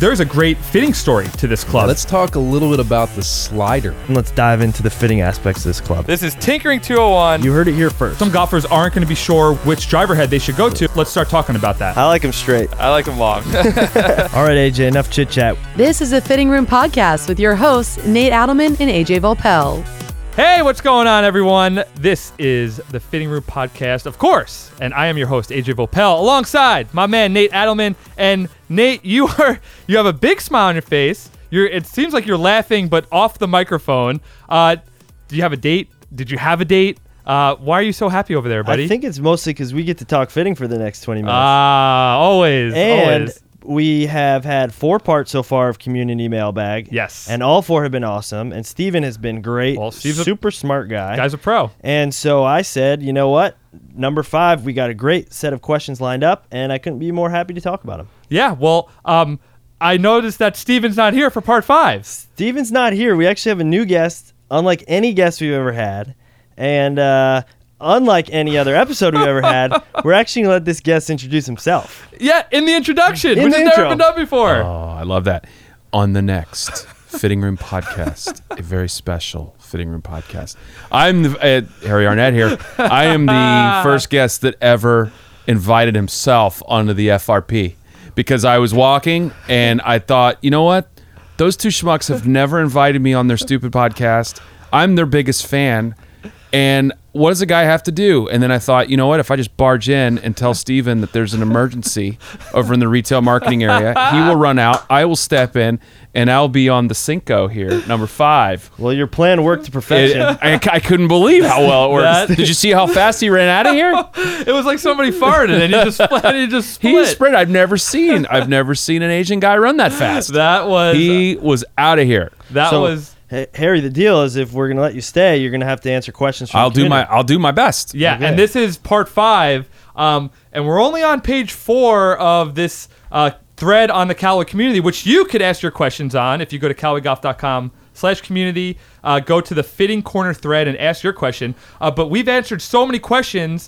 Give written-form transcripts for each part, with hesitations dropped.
there's a great fitting story to this club. Let's talk a little bit about the slider. And let's dive into the fitting aspects of this club. This is Tinkering 201. You heard it here first. Some golfers aren't going to be sure which driver head they should go to. Let's start talking about that. I like them straight. I like them long. All right, AJ, enough chit chat. This is the Fitting Room Podcast with your hosts, Nate Adelman and AJ Volpel. Hey, what's going on, everyone? This is the Fitting Room Podcast, of course, and I am your host, AJ Volpel, alongside my man, Nate Adelman. And Nate, you have a big smile on your face. It seems like you're laughing, but off the microphone. Do you have a date? Did you have a date? Why are you so happy over there, buddy? I think it's mostly because we get to talk fitting for the next 20 minutes. Always. And always. we have had 4 parts so far of Community Mailbag. Yes. And all 4 have been awesome. And Steven has been great. Well, Steve's super smart guy. Guy's a pro. And so I said, you know what? Number 5, we got a great set of questions lined up, and I couldn't be more happy to talk about them. Yeah, well, I noticed that Steven's not here for part 5. Steven's not here. We actually have a new guest, unlike any guest we've ever had. And unlike any other episode we've ever had, we're actually going to let this guest introduce himself. Yeah, in the introduction, In which the has intro. never been done before. Oh, I love that. On the next Fitting Room Podcast, a very special Fitting Room Podcast. I'm Harry Arnett here. I am the first guest that ever invited himself onto the FRP because I was walking and I thought, you know what? Those 2 schmucks have never invited me on their stupid podcast. I'm their biggest fan. And what does a guy have to do? And then I thought, you know what? If I just barge in and tell Steven that there's an emergency over in the retail marketing area, he will run out. I will step in, and I'll be on the Cinco here, number 5. Well, your plan worked to perfection. I couldn't believe how well it worked. Did you see how fast he ran out of here? It was like somebody farted and he just split. He sprinted. I've never seen an Asian guy run that fast. He was out of here. Hey, Harry, the deal is if we're going to let you stay, you're going to have to answer questions from the community. I'll do my best. Yeah, Okay. and this is part 5, and we're only on page 4 of this thread on the Callaway community, which you could ask your questions on if you go to CallawayGolf.com/community. Go to the Fitting Corner thread and ask your question. But we've answered so many questions.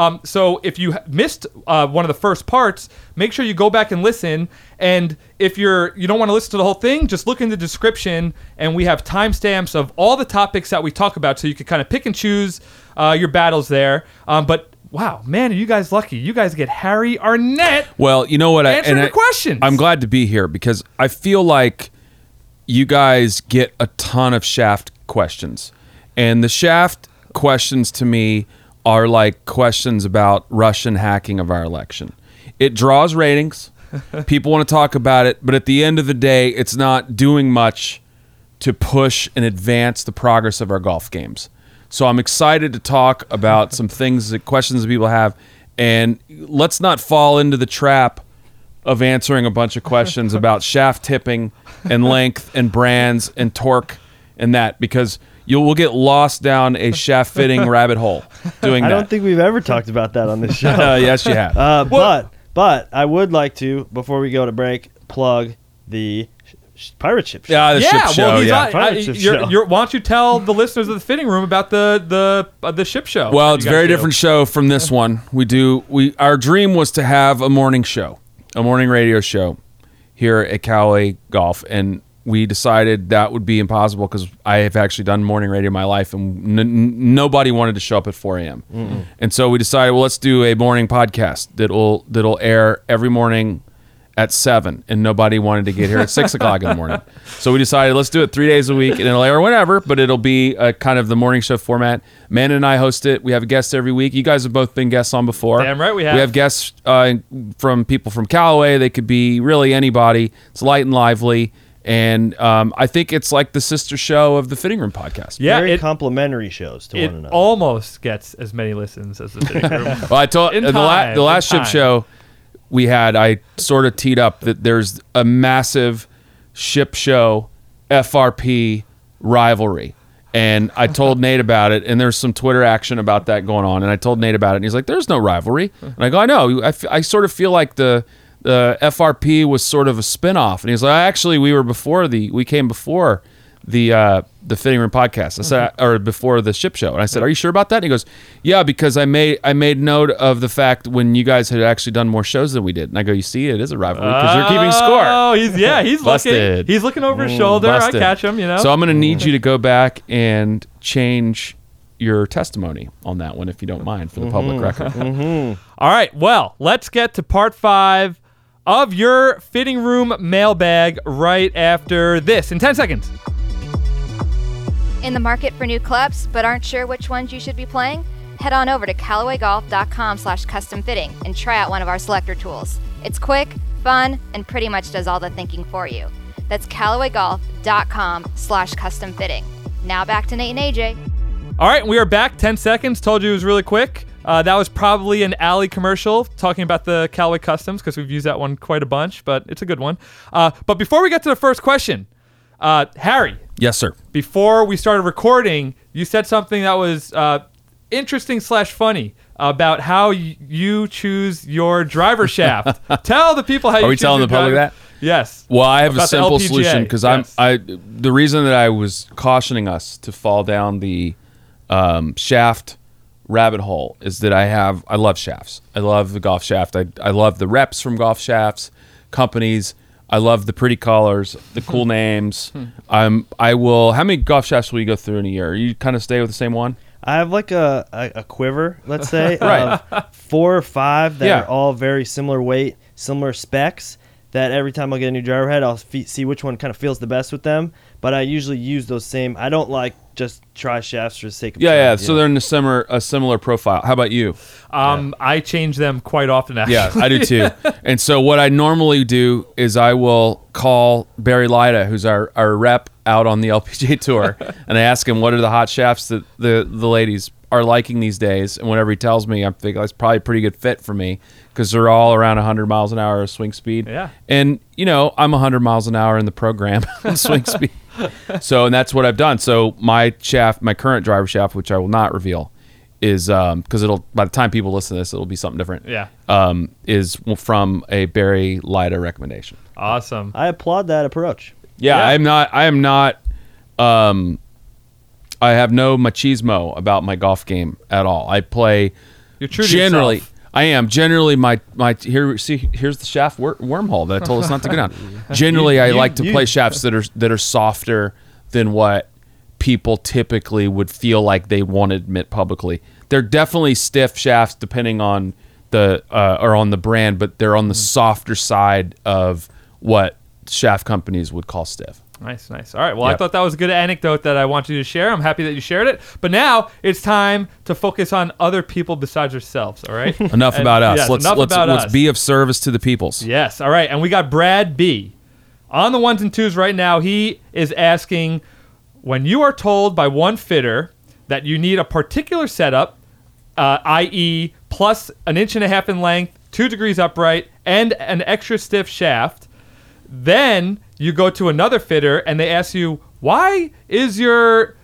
So if you missed one of the first parts, make sure you go back and listen. And if you don't want to listen to the whole thing, just look in the description, and we have timestamps of all the topics that we talk about, so you can kind of pick and choose your battles there. But wow, man, are you guys lucky? You guys get Harry Arnett. Well, you know what? Answer the questions. I'm glad to be here because I feel like you guys get a ton of shaft questions, and the shaft questions to me are like questions about Russian hacking of our election. It draws ratings. People want to talk about it, but at the end of the day, it's not doing much to push and advance the progress of our golf games. So I'm excited to talk about some questions that people have, and let's not fall into the trap of answering a bunch of questions about shaft tipping and length and brands and torque and that, because we'll get lost down a shaft fitting rabbit hole doing that. I don't think we've ever talked about that on this show. Yes, you have. But I would like to, before we go to break, plug the Pirate Ship Show. Yeah, the ship show. Well, yeah. Pirate Ship Show. why don't you tell the listeners of the Fitting Room about the ship show? Well, it's a very different show from this one. Our dream was to have a morning show, a morning radio show here at Callaway Golf, and we decided that would be impossible because I have actually done morning radio in my life, and nobody wanted to show up at 4 a.m. Mm-mm. And so we decided, well, let's do a morning podcast that'll air every morning at 7, and nobody wanted to get here at 6 o'clock in the morning. So we decided, let's do it 3 days a week, and it'll air whenever, but it'll be a kind of the morning show format. Man and I host it. We have guests every week. You guys have both been guests on before. Damn right we have. We have guests from people from Callaway. They could be really anybody. It's light and lively. And I think it's like the sister show of the Fitting Room Podcast. Yeah, Very complimentary shows to one another. It almost gets as many listens as the Fitting Room. Well, I told the last ship show we had, I sort of teed up that there's a massive ship show FRP rivalry. And I told Nate about it, and there's some Twitter action about that going on. And I told Nate about it, and he's like, there's no rivalry. And I go, I know. I sort of feel like the FRP was sort of a spinoff. And he's like, actually, we came before the Fitting Room podcast. I said, or before the ship show, and I said, "Are you sure about that?" And he goes, "Yeah, because I made note of the fact when you guys had actually done more shows than we did." And I go, "You see, it is a rivalry because you're keeping score." Oh, he's looking. Busted. He's looking over his shoulder. Busted. I catch him. So I'm going to need you to go back and change your testimony on that one, if you don't mind, for the public record. All right. Well, let's get to part 5 of your Fitting Room mailbag right after this in 10 seconds. In the market for new clubs, but aren't sure which ones you should be playing? Head on over to CallawayGolf.com/custom fitting and try out one of our selector tools. It's quick, fun, and pretty much does all the thinking for you. That's CallawayGolf.com/custom fitting. Now back to Nate and AJ. All right, we are back. 10 seconds. Told you it was really quick. That was probably an Alley commercial talking about the Callaway Customs because we've used that one quite a bunch, but it's a good one. But before we get to the first question, Harry. Yes, sir. Before we started recording, you said something that was interesting / funny about how you choose your driver shaft. Tell the people how you choose your Are we telling the public driver- that? Yes. Well, I have a About the simple LPGA. solution because Yes. the reason that I was cautioning us to fall down the shaft rabbit hole is that I love shafts. I love the golf shaft. I love the reps from golf shafts companies. I love the pretty colors, the cool names. I will. How many golf shafts will you go through in a year? You kind of stay with the same one? I have like a quiver, let's say, Right. of 4 or 5 that Yeah. are all very similar weight, similar specs, that every time I get a new driver head, I'll see which one kind of feels the best with them. But I usually use those same. I don't like just try shafts for the sake of Yeah. trying, So they're in a similar profile. How about you? I change them quite often, actually. Yeah, I do too. And so what I normally do is I will call Barry Lida, who's our rep out on the LPGA tour, and I ask him what are the hot shafts that the ladies are liking these days. And whenever he tells me, I'm thinking that's probably a pretty good fit for me because they're all around 100 miles an hour of swing speed. Yeah. And, I'm 100 miles an hour in the program on swing speed. So, and that's what I've done. So my current driver shaft, which I will not reveal, is because by the time people listen to this, it'll be something different. Yeah. Is from a Barry Lida recommendation. Awesome. I applaud that approach. Yeah, Yeah. I am not. I have no machismo about my golf game at all. I play You're true to generally. yourself. I am generally my here's the shaft wormhole that I told us not to go down. Generally, I like to play shafts that are softer than what people typically would feel like they won't admit publicly. They're definitely stiff shafts depending on the or on the brand, but they're on the softer side of what shaft companies would call stiff. Nice. All right. Well, I Yep. thought that was a good anecdote that I wanted you to share. I'm happy that you shared it. But now it's time to focus on other people besides yourselves. All right. Enough about us. Yes, let's about us. be of service to the peoples. Yes. All right. And we got Brad B. On the 1s and 2s right now, he is asking, when you are told by one fitter that you need a particular setup, i.e. plus 1.5 inches in length, 2 degrees upright, and an extra stiff shaft, then you go to another fitter and they ask you, why is your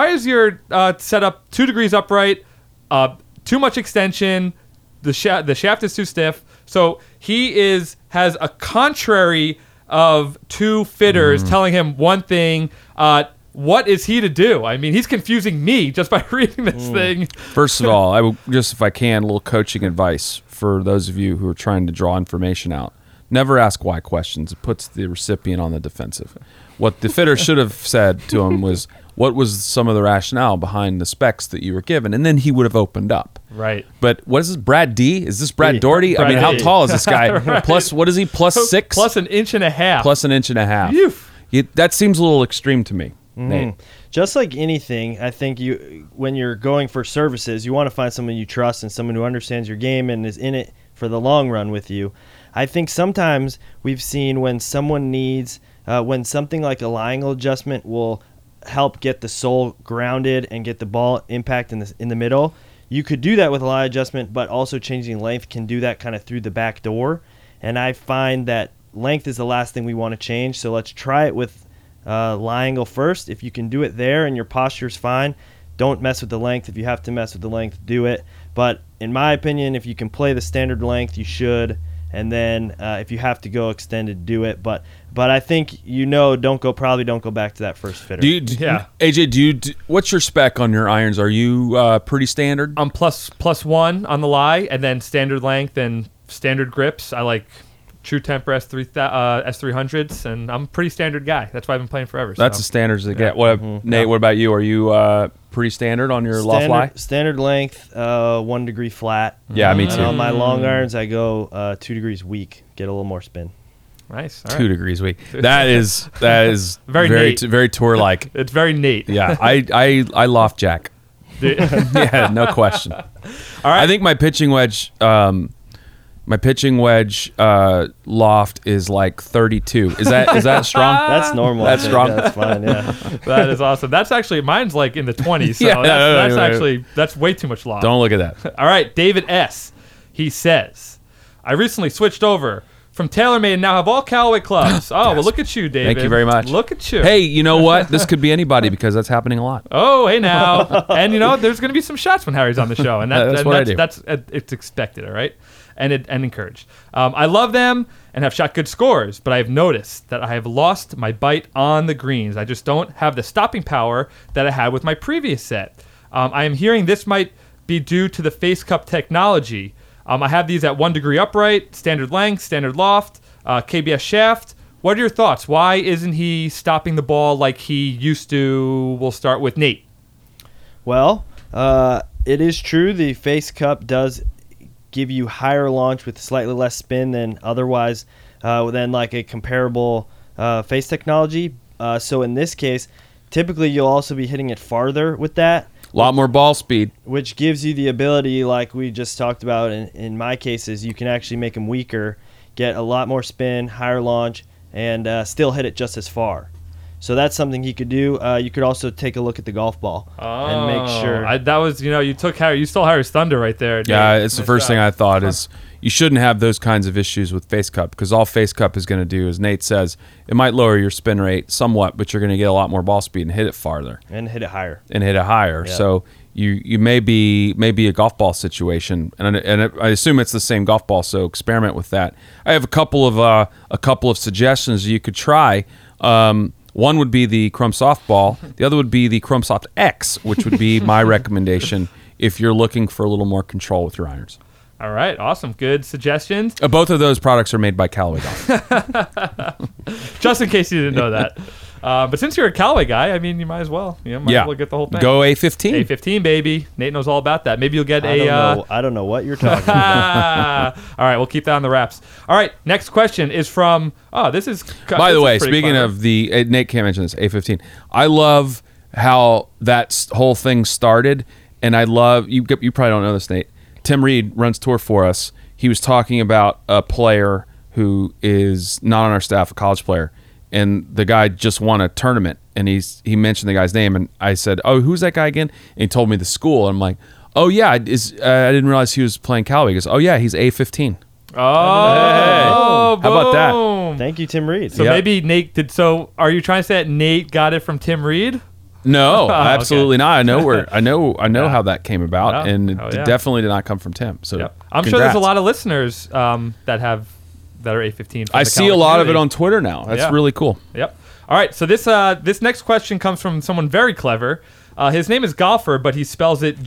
setup 2 degrees upright, too much extension, the shaft is too stiff. So he has a contrary of 2 fitters telling him one thing. What is he to do? I mean, he's confusing me just by reading this thing. First of all, I will just, if I can, a little coaching advice for those of you who are trying to draw information out. Never ask why questions. It puts the recipient on the defensive. What the fitter should have said to him was, what was some of the rationale behind the specs that you were given? And then he would have opened up. Right. But what is this, Brad D? Is this Brad D. Doherty? I mean, how D. tall is this guy? Right. Plus, what is he? Plus 6? Plus 1.5 inches. Plus 1.5 inches. Phew. That seems a little extreme to me, Nate. Just like anything, I think when you're going for services, you want to find someone you trust and someone who understands your game and is in it for the long run with you. I think sometimes we've seen when someone needs, when something like a lie angle adjustment will help get the sole grounded and get the ball impact in the middle. You could do that with a lie adjustment, but also changing length can do that kind of through the back door. And I find that length is the last thing we want to change. So let's try it with lie angle first. If you can do it there and your posture is fine, don't mess with the length. If you have to mess with the length, do it. But in my opinion, if you can play the standard length, you should. and then if you have to go extended, do it. But I think don't go back to that first fitter. AJ, what's your spec on your irons? Are you pretty standard? I'm +1 on the lie, and then standard length and standard grips. I like True Temper S300s, and I'm a pretty standard guy. That's why I've been playing forever. That's the standards they get. Nate, what about you? Are you pretty standard on your loft lie? Standard length, 1 degree flat. Yeah, me too. And on my long irons, I go 2 degrees weak, get a little more spin. Nice. 2 degrees weak. That is very tour like. It's very Nate. Yeah, I loft jack. Yeah, no question. All right. I think my pitching wedge. Loft is like 32. Is that strong? That's normal. That's strong. That's fine. Yeah. That is awesome. That's actually mine's like in the 20s. So that's way too much loft. Don't look at that. All right, David S. He says, I recently switched over from TaylorMade and now have all Callaway clubs. Oh, well, look at you, David. Thank you very much. Look at you. Hey, you know what? This could be anybody because that's happening a lot. Oh, hey now. And there's going to be some shots when Harry's on the show, and it's expected. All right. And encouraged. I love them and have shot good scores, but I've noticed that I have lost my bite on the greens. I just don't have the stopping power that I had with my previous set. I am hearing this might be due to the Face Cup technology. I have these at 1 degree upright, standard length, standard loft, KBS shaft. What are your thoughts? Why isn't he stopping the ball like he used to? We'll start with Nate. Well, it is true the Face Cup does give you higher launch with slightly less spin than otherwise than like a comparable face technology. So in this case, typically you'll also be hitting it farther with that. A lot more ball speed. Which gives you the ability, like we just talked about in my cases, you can actually make them weaker, get a lot more spin, higher launch, and still hit it just as far. So that's something he could do. You could also take a look at the golf ball and make sure. That was, you stole Harry's thunder right there. Yeah, it's the first thing I thought is you shouldn't have those kinds of issues with Face Cup because all Face Cup is going to do, as Nate says, it might lower your spin rate somewhat, but you're going to get a lot more ball speed and hit it farther. And hit it higher. Yeah. So you may be a golf ball situation, and I assume it's the same golf ball, so experiment with that. I have a couple of suggestions you could try. One would be the Chrome Softball. The other would be the Chrome Soft X, which would be my recommendation if you're looking for a little more control with your irons. All right, awesome. Good suggestions. Both of those products are made by Callaway Golf. Just in case you didn't know that. But since you're a Callaway guy, I mean, you might as well. Might as well get the whole thing. Go A15. A15, baby. Nate knows all about that. Maybe you'll get I don't know what you're talking about. All right, we'll keep that on the wraps. All right, next question is from. This is. By the way, speaking of the Nate can't mention this A15. I love how that whole thing started, and I love you. You probably don't know this, Nate. Tim Reed runs tour for us. He was talking about a player who is not on our staff, a college player. And the guy just won a tournament, and he mentioned the guy's name, and I said, "Oh, who's that guy again?" And he told me the school, and I'm like, "Oh yeah, I didn't realize he was playing Callaway." He goes, "Oh yeah, he's A15." Oh, how about that? Thank you, Tim Reed. So maybe Nate did. So are you trying to say that Nate got it from Tim Reed? No, absolutely not. I know how that came about, and it definitely did not come from Tim. So I'm sure there's a lot of listeners that are A15. I see a lot of it on Twitter now. That's really cool. Yep. All right. So this next question comes from someone very clever. His name is Golfer, but he spells it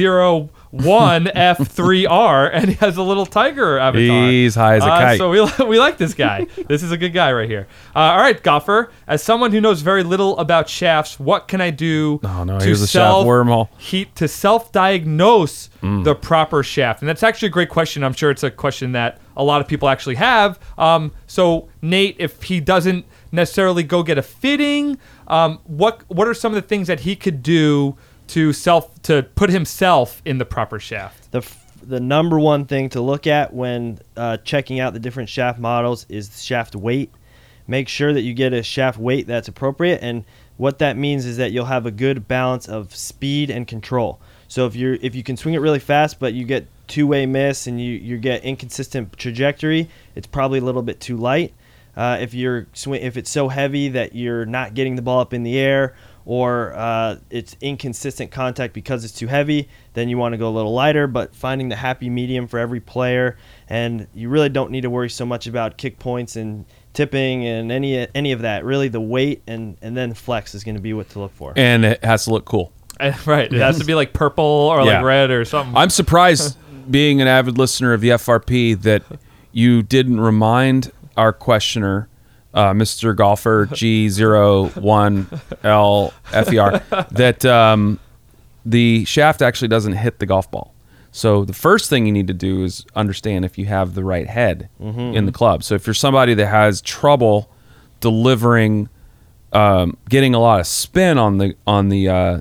G01F3R, and he has a little tiger avatar. He's high as a kite. So we like this guy. This is a good guy right here. All right, Golfer. As someone who knows very little about shafts, what can I do here's a shaft wormhole. To self-diagnose the proper shaft? And that's actually a great question. I'm sure it's a question that a lot of people actually have. So Nate, if he doesn't necessarily go get a fitting, what are some of the things that he could do to put himself in the proper shaft? The number one thing to look at when checking out the different shaft models is shaft weight. Make sure that you get a shaft weight that's appropriate, and what that means is that you'll have a good balance of speed and control. So if you can swing it really fast, but you get two-way miss and you get inconsistent trajectory, it's probably a little bit too light. If it's so heavy that you're not getting the ball up in the air, or it's inconsistent contact because it's too heavy, then you want to go a little lighter, but finding the happy medium for every player. And you really don't need to worry so much about kick points and tipping and any of that. Really, the weight and then flex is going to be what to look for. And it has to look cool. Right. It has to be like purple or Yeah. like red or something. I'm surprised, being an avid listener of the FRP, that you didn't remind our questioner, Mr. Golfer G01LFER, that the shaft actually doesn't hit the golf ball. So the first thing you need to do is understand if you have the right head in the club. So if you're somebody that has trouble delivering, getting a lot of spin on the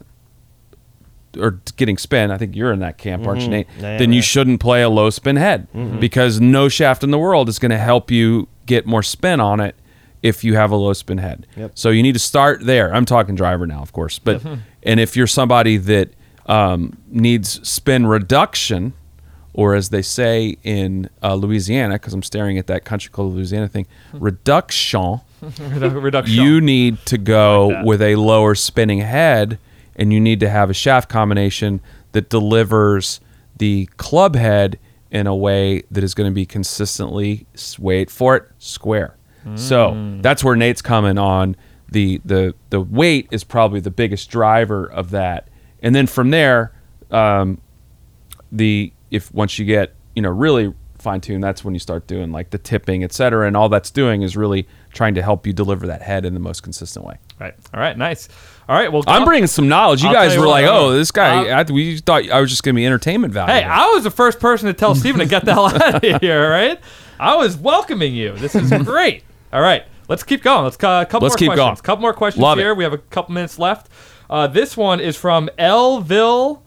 or getting spin, I think you're in that camp, aren't you, Nate? Then you shouldn't play a low spin head because no shaft in the world is going to help you get more spin on it if you have a low spin head. Yep. So you need to start there. I'm talking driver now, of course, but and if you're somebody that needs spin reduction, or as they say in Louisiana, because I'm staring at that country called Louisiana thing, reduction. Reduction. You need to go Like that. with a lower spinning head, and you need to have a shaft combination that delivers the club head in a way that is going to be consistently, wait for it, square. So that's where Nate's coming on. The weight is probably the biggest driver of that. And then from there, once you get, really fine-tuned, that's when you start doing like the tipping, et cetera, and all that's doing is really trying to help you deliver that head in the most consistent way. Right. All right. Nice. All right. Well, I'm bringing some knowledge. You I'll guys tell you were what, like, "Oh, this guy." We thought I was just going to be entertainment value. Hey, I was the first person to tell Steven to get the hell out of here, right? I was welcoming you. This is great. All right. Let's keep going. Let's couple more keep questions. going. Couple more questions Love it. here. We have a couple minutes left. This one is from Elville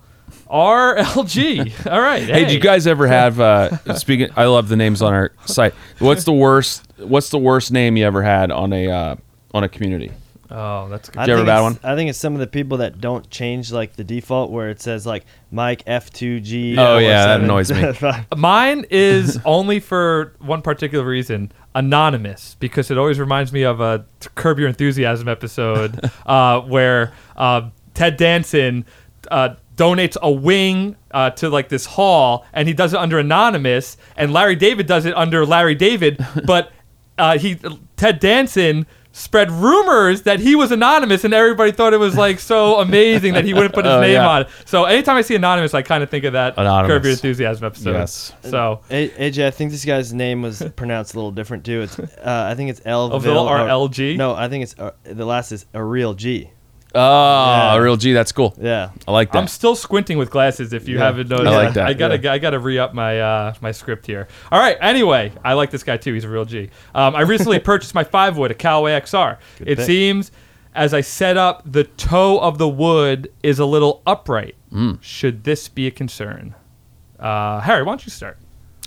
RLG. All right. Hey, did you guys ever have? Speaking, I love the names on our site. What's the worst name you ever had on a community? Oh, that's good. Did you ever have a bad one? I think it's some of the people that don't change like the default where it says like Mike F2G. Oh, yeah, that annoys me. Mine is only for one particular reason, anonymous, because it always reminds me of a Curb Your Enthusiasm episode where Ted Danson donates a wing to like this hall, and he does it under anonymous, and Larry David does it under Larry David, but Ted Danson spread rumors that he was anonymous, and everybody thought it was like so amazing that he wouldn't put his name yeah. on it. So anytime I see anonymous, I kind of think of that Anonymous. Curb Your Enthusiasm episode. Yes. So AJ, I think this guy's name was pronounced a little different too. It's I think it's Elville Elville or LG? No, I think it's the last is a real G. Oh, Yeah. a real G. That's cool. Yeah. I like that. I'm still squinting with glasses. If you haven't noticed, I like that. I gotta re-up my my script here. All right. Anyway, I like this guy too. He's a real G. I recently purchased my 5-wood, a Callaway XR. It pick. seems as I set up, the toe of the wood is a little upright. Should this be a concern? Harry, why don't you start?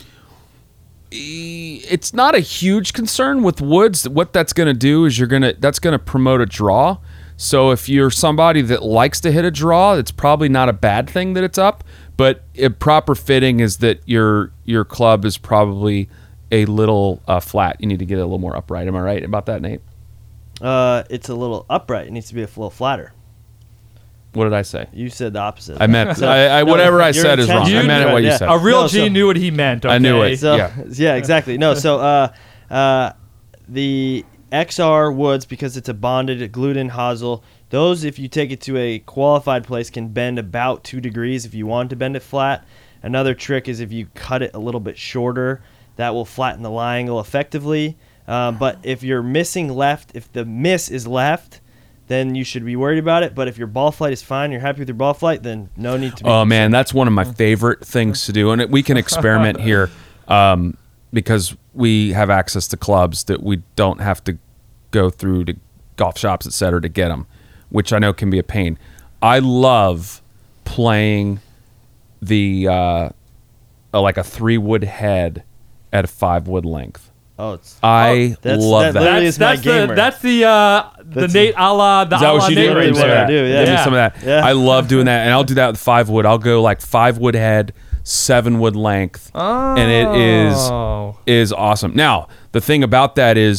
It's not a huge concern with woods. What that's going to do is that's going to promote a draw. So if you're somebody that likes to hit a draw, it's probably not a bad thing that it's up. But proper fitting is that your club is probably a little flat. You need to get it a little more upright. Am I right about that, Nate? It's a little upright. It needs to be a little flatter. What did I say? You said the opposite. I meant So- whatever I your said is wrong. I intention- meant it what you yeah. said. A real No, G so- knew what he meant. Okay? I knew it. So Yeah. yeah, exactly. No, so the XR woods, because it's a bonded, glued-in hosel, those, if you take it to a qualified place, can bend about 2 degrees if you want to bend it flat. Another trick is if you cut it a little bit shorter, that will flatten the lie angle effectively. But if you're missing left, if the miss is left, then you should be worried about it. But if your ball flight is fine, you're happy with your ball flight, then no need to be. Oh man, that's one of my favorite things to do, and we can experiment here because we have access to clubs that we don't have to go through to golf shops, etc., to get them, which I know can be a pain. I love playing the like a 3-wood head at a 5-wood length. Oh, it's I love that. literally is my gamer. That's the Nate a la the Is that a what la you Nate do? right Literally what there. I do, yeah. Give me Yeah. some of that. Yeah. I love doing that, and I'll do that with 5-wood. I'll go like 5-wood head, 7-wood length, and it is awesome. Now, the thing about that is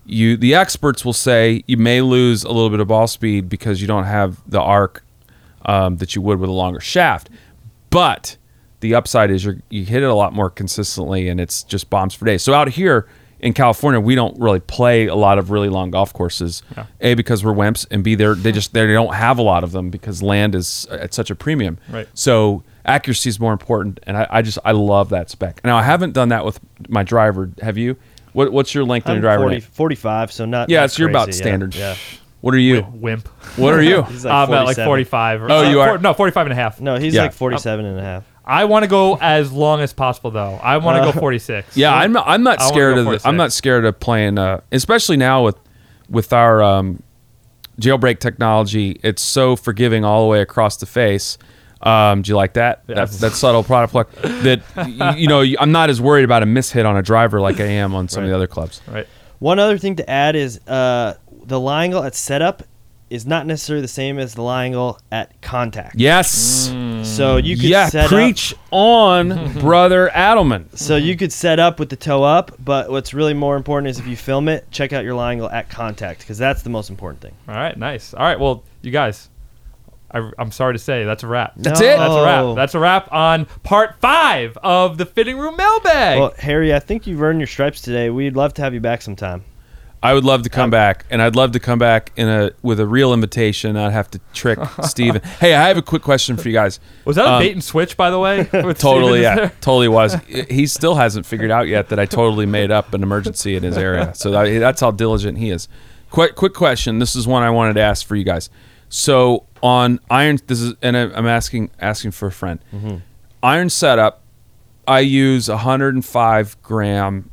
the experts will say you may lose a little bit of ball speed because you don't have the arc that you would with a longer shaft. But the upside is you hit it a lot more consistently, and it's just bombs for days. So out here in California, we don't really play a lot of really long golf courses. Yeah. A, because we're wimps, and B, they don't have a lot of them because land is at such a premium. Right. So accuracy is more important, and I love that spec. Now I haven't done that with my driver. Have you? What's your length on your driver? 45, so not. Yeah, not so you're about crazy, standard. Yeah. What are you? Wimp. What are you? He's I'm like at like 45. You are? No, 45 and a half. No, he's Yeah. like 47 and a half. I want to go as long as possible, though. I want to go 46. Yeah, I'm not I wanna scared go of 46. I'm not scared of playing, especially now with our jailbreak technology. It's so forgiving all the way across the face. Do you like that? Yes. That subtle product plug. That I'm not as worried about a mishit on a driver like I am on some of the other clubs. Right. One other thing to add is the lie angle at setup is not necessarily the same as the lie angle at contact. Yes. So you could set preach up. on, brother Adelman. So you could set up with the toe up, but what's really more important is if you film it, check out your lie angle at contact because that's the most important thing. All right, nice. All right, well, you guys, I'm sorry to say that's a wrap. That's it? That's a wrap. That's a wrap on part 5 of the Fitting Room Mailbag. Well, Harry, I think you've earned your stripes today. We'd love to have you back sometime. I would love to come back, and I'd love to come back with a real invitation. I'd have to trick Steven. Hey, I have a quick question for you guys. Was that a bait and switch, by the way? with Totally, Steven yeah, there? totally was. He still hasn't figured out yet that I totally made up an emergency in his area. So that's how diligent he is. Quick question. This is one I wanted to ask for you guys. So on iron, I'm asking for a friend. Mm-hmm. Iron setup, I use 105 gram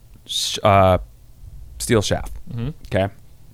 steel shaft. Mm-hmm. Okay.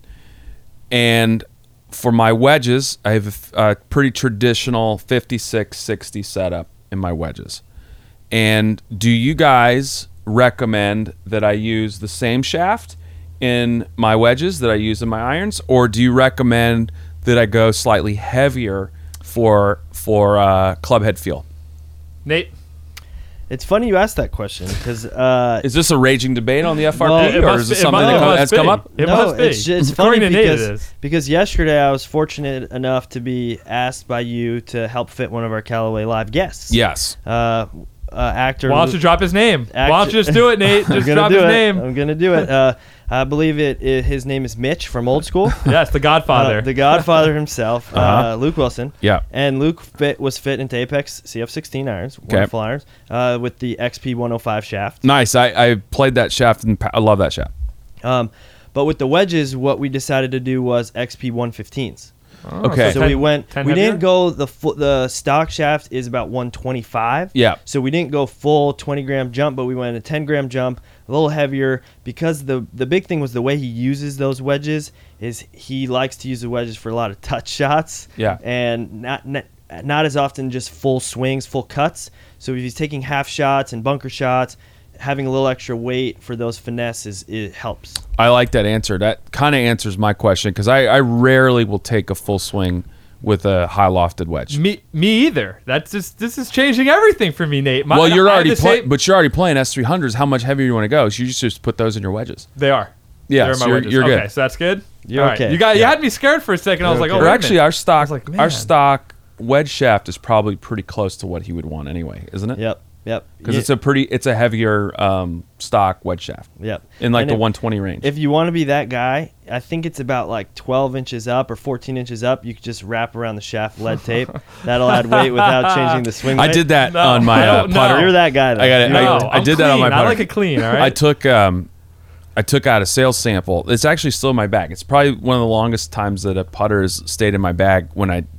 And for my wedges, I have a pretty traditional 56-60 setup in my wedges. And do you guys recommend that I use the same shaft in my wedges that I use in my irons, or do you recommend that I go slightly heavier for club head feel? Nate? It's funny you asked that question because Is this a raging debate on the FRP, Well, or is this something that has come up? It no, must be. it's According funny to Nate, it is. because yesterday I was fortunate enough to be asked by you to help fit one of our Callaway Live guests. Yes. Actor. Why don't you drop his name? Why don't you just do it, Nate? I'm Just gonna drop do his it. name. I'm gonna do it. I believe his name is Mitch from Old School. Yes, the Godfather. The Godfather himself, Luke Wilson. Yeah. And Luke was fit into Apex CF16 irons, wonderful irons, with the XP 105 shaft. Nice. I played that shaft and I love that shaft. But with the wedges, what we decided to do was XP 115s. Oh, Okay. So we went. 10 We heavier? didn't go the stock shaft is about 125. Yeah. So we didn't go full 20 gram jump, but we went a 10 gram jump, a little heavier because the big thing was the way he uses those wedges is he likes to use the wedges for a lot of touch shots. Yeah. And not as often just full swings, full cuts. So if he's taking half shots and bunker shots, having a little extra weight for those finesses, it helps. I like that answer. That kind of answers my question because I rarely will take a full swing with a high lofted wedge. Me either. This is changing everything for me, Nate. Well, you're I have already the same- but you're already playing S300s. How much heavier do you want to go? So you just put those in your wedges. They are. Yeah, They're so my you're- wedges. you're good. Okay, so that's good. You're All right. okay. You had me scared for a second. I was like, okay. oh, Or wait a actually, minute. our stock like, our man. stock wedge shaft is probably pretty close to what he would want anyway, isn't it? Yep. Because it's a heavier stock wedge shaft. Yep. In like And the if- 120 range. If you want to be that guy, I think it's about like 12 inches up or 14 inches up. You could just wrap around the shaft lead tape. That'll add weight without changing the swing I weight. did that No, on my I don't know. putter. You're that guy, though. I got it. No, I did that on my clean. putter. I like it clean, all right? I took out a sales sample. It's actually still in my bag. It's probably one of the longest times that a putter has stayed in my bag when I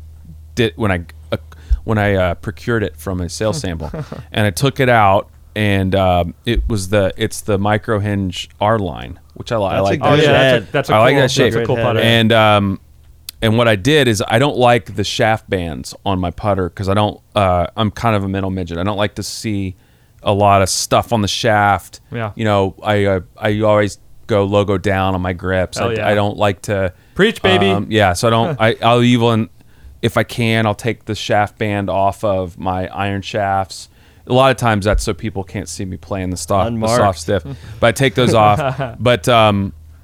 procured it from a sales sample, and I took it out, and it's the micro hinge R line, which I like. That's a Oh good yeah, head. that's a I cool, like that shape. That's a cool Great head. putter. And what I did is I don't like the shaft bands on my putter because I don't. I'm kind of a mental midget. I don't like to see a lot of stuff on the shaft. Yeah. You know, I always go logo down on my grips. Hell yeah. I don't like to Preach, baby. yeah, so I don't. I'll even, if I can, I'll take the shaft band off of my iron shafts. A lot of times that's so people can't see me playing the soft Unmarked. stiff. But I take those off. But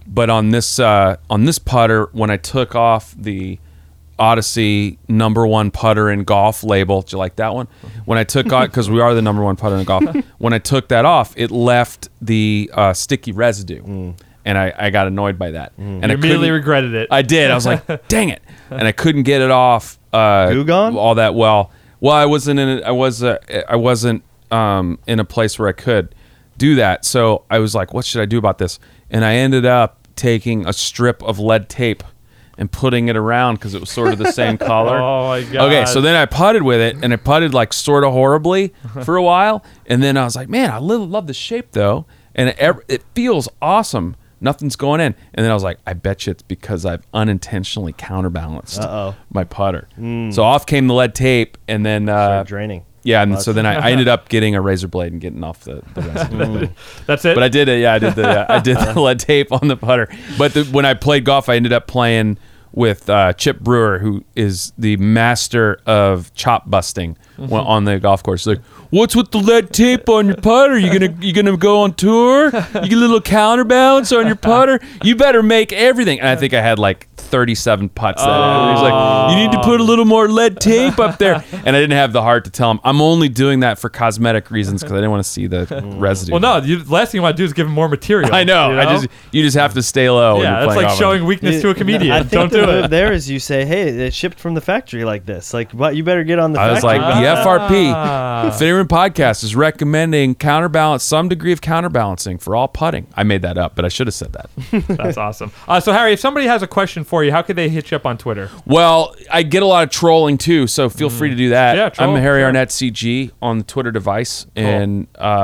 But on this putter, when I took off the Odyssey #1 putter in golf label, do you like that one? When I took off, because we are the #1 putter in golf, when I took that off, it left the sticky residue. And I got annoyed by that. And I immediately regretted it. I did. I was like, dang it. And I couldn't get it off Glue gun? all that well. Well, I wasn't in it. I wasn't in a place where I could do that. So I was like, what should I do about this? And I ended up taking a strip of lead tape and putting it around because it was sort of the same color. Oh my god. Okay, so then I putted with it, and I putted like sort of horribly for a while, and then I was like, man, I love the shape though, and it feels awesome. Nothing's going in. And then I was like, I bet you it's because I've unintentionally counterbalanced my putter. So off came the lead tape, and then Started draining. yeah, and so then I ended up getting a razor blade and getting off the rest of it. That's it. But I did it. Yeah, I did the lead tape on the putter. But when I played golf, I ended up playing with Chip Brewer, who is the master of chop busting on the golf course. Like, what's with the lead tape on your putter? You gonna go on tour? You get a little counterbalance on your putter? You better make everything. And I think I had like 37 putts that day. He's like, you need to put a little more lead tape up there. And I didn't have the heart to tell him, I'm only doing that for cosmetic reasons because I didn't want to see the residue. well, no. The last thing you want to do is give him more material. I know. You just have to stay low. when Yeah, you're that's playing like golf. showing weakness to a comedian. I think Don't do the move it. there is you say, hey, it shipped from the factory like this. Like, what? You better get on the I was factory. like, the FRP, Fitting Room Podcast, is recommending some degree of counterbalancing for all putting. I made that up, but I should have said that. That's awesome. So Harry, if somebody has a question for you, how could they hit you up on Twitter? Well, I get a lot of trolling too, so feel free to do that. Yeah, troll, I'm Harry sure. Arnett CG on the Twitter device, and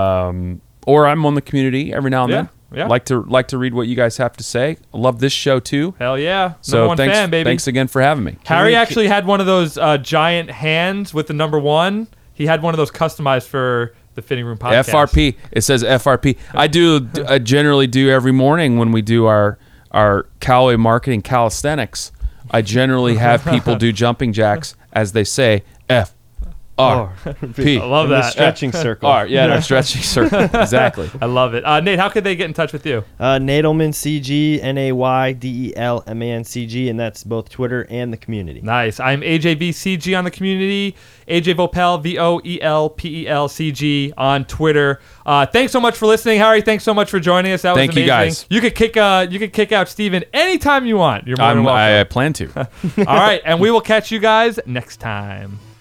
or I'm on the community every now and then. Yeah. Like to read what you guys have to say. I love this show too. Hell yeah. So #1 thanks, fan, baby. thanks again for having me. Harry actually had one of those giant hands with the -- He had one of those customized for the Fitting Room Podcast. FRP. It says FRP. I generally do every morning when we do our Callaway marketing calisthenics. I generally have people do jumping jacks as they say FRP. I love In the that. stretching circle. No stretching circle. Exactly. I love it. Nate, how could they get in touch with you? Nadelman CG, NAYDELMAN CG, and that's both Twitter and the community. Nice. I'm AJVCG on the community. AJ Vopel, VOELPELCG on Twitter. Thanks so much for listening, Harry. Thanks so much for joining us. That was Thank you, amazing. guys. You could kick out Steven anytime you want. You're more than welcome. I plan to. All right, and we will catch you guys next time.